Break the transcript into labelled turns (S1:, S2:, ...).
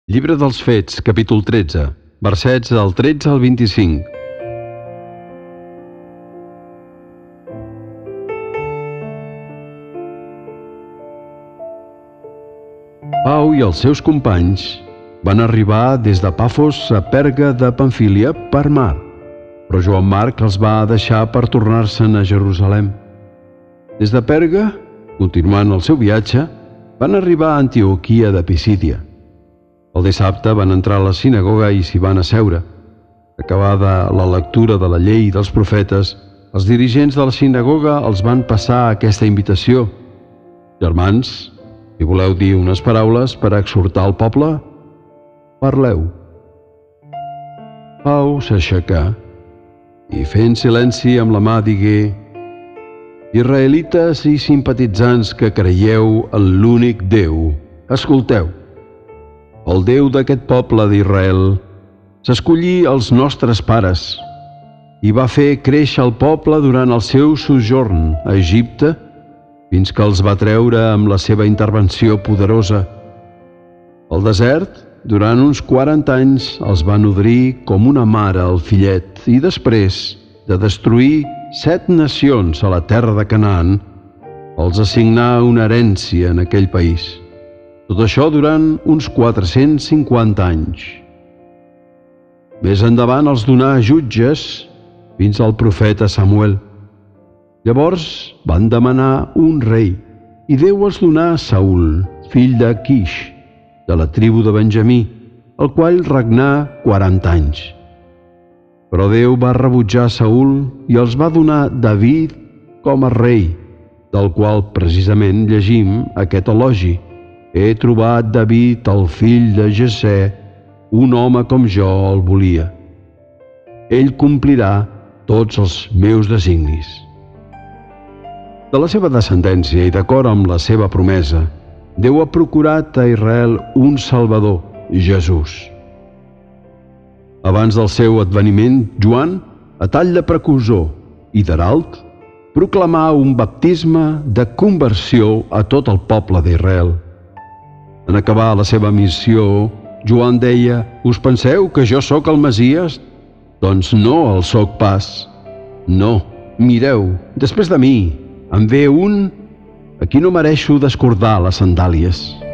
S1: Llibre dels Fets, capítol 13, versets del 13 al 25. Pau i els seus companys van arribar des de Pafos a Perga de Pamfília per mar, però Joan Marc els va deixar per tornar-se'n a Jerusalem. Des de Perga, continuant el seu viatge, van arribar a Antioquia de Pisídia. El dissabte van entrar a la sinagoga i s'hi van asseure. Acabada la lectura de la llei i dels profetes, els dirigents de la sinagoga els van passar aquesta invitació. Germans, si voleu dir unes paraules per exhortar el poble, parleu. Pau s'aixecà i, fent silenci amb la mà, digué: Israelites i simpatitzants que creieu en l'únic Déu, escolteu. El Déu d'aquest poble d'Israel s'escollí els nostres pares i va fer créixer el poble durant el seu sojorn a Egipte fins que els va treure amb la seva intervenció poderosa. Al desert, durant uns 40 anys, els va nodrir com una mare al fillet i després de destruir 7 nacions a la terra de Canaan, els assignà una herència en aquell país. Tot això durant uns 450 anys. Més endavant els donà jutges fins al profeta Samuel. Llavors van demanar un rei i Déu els donà Saül, fill de Quix, de la tribu de Benjamí, el qual regnà 40 anys. Però Déu va rebutjar Saül i els va donar David com a rei, del qual precisament llegim aquest elogi: He trobat David, el fill de Jessè, un home com jo el volia. Ell complirà tots els meus designis. De la seva descendència i d'acord amb la seva promesa, Déu ha procurat a Israel un Salvador, Jesús. Abans del seu adveniment, Joan, a tall de precursor i d'herald, proclamà un baptisme de conversió a tot el poble d'Israel. En acabar la seva missió, Joan deia: Us penseu que jo sóc el Messies? Doncs no el sóc pas. No, mireu, després de mi en ve un a qui no mereixo descordar les sandàlies.